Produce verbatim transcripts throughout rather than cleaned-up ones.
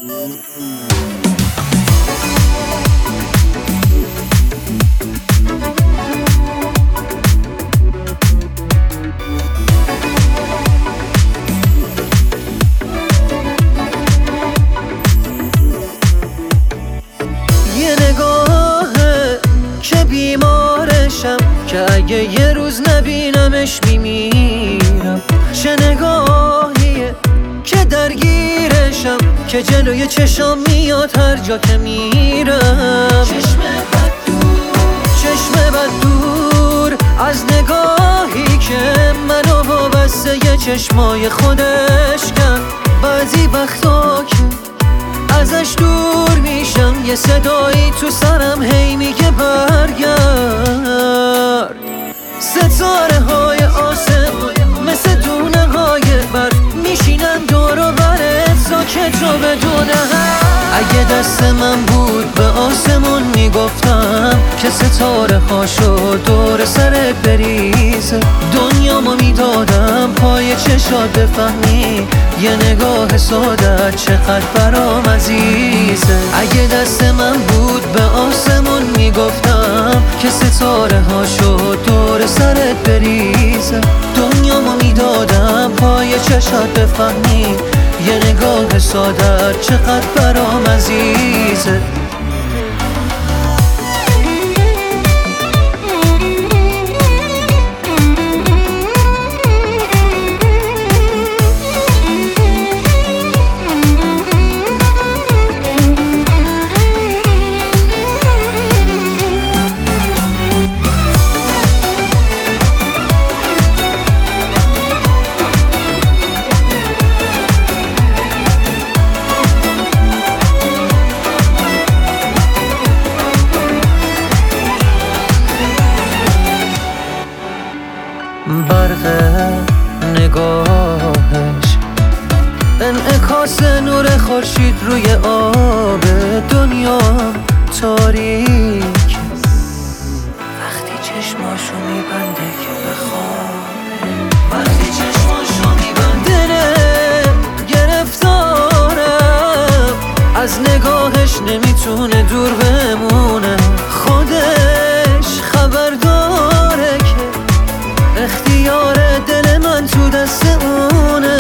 یه نگاهه که بیمارشم، که اگه یه روز نبینمش میمیرم. چه نگاهیه که درگیرشم، که جلوی چشام میاد هر جا که میرم. چشم بد دور، چشم بد دور از نگاهی که منو وابسته یه چشمای خودش کرد. بعضی وقتا که ازش دور میشم، یه صدایی تو سرم هی میگه برگرد. ستاره های آسمون مثل دونه های برف میشینن دور و برت ساکت و بدون حرف. اگه دست من بود به آسمون میگفتم که ستاره هاشو دور سرت بریزه. دنیامو میدادم پای چشات بفهمی یه نگاه سادت چقدر برام عزیزه. اگه دست من بود به آسمون میگفتم که ستاره هاشو دور سرت بریزه. دنیامو میدادم پای چشات بفهمی یه نگاه سادت چقدر برام عزیزه. برق نگاهش انعکاس نور خورشید روی آب دنیا تاریک. وقتی چشماشو میبنده که بخوابه، وقتی چشماشو میبنده دلم گرفتارم از نگاهش نمیتونه دور بمونه. خودش خبر داره که اختیار دل من تو دست اونه.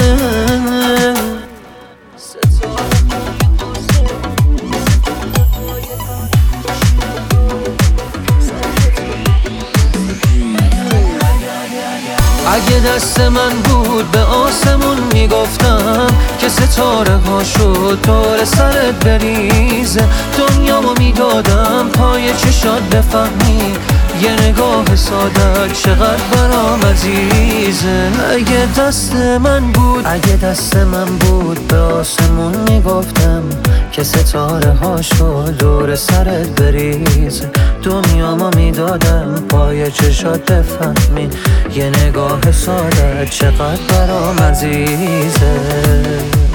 اگه دست من بود به آسمون میگفتم که ستاره هاشو دور سرت بریزه. دنیامو میدادم پای چشات بفهمی یه نگاه ساده چقدر برام عزیزه. اگه دست من بود اگه دست من بود به آسمون میگفتم که ستاره هاشو دور سرت بریزه. دنیامو میدادم پای چشات بفهمی یه نگاه ساده چقدر برام عزیزه.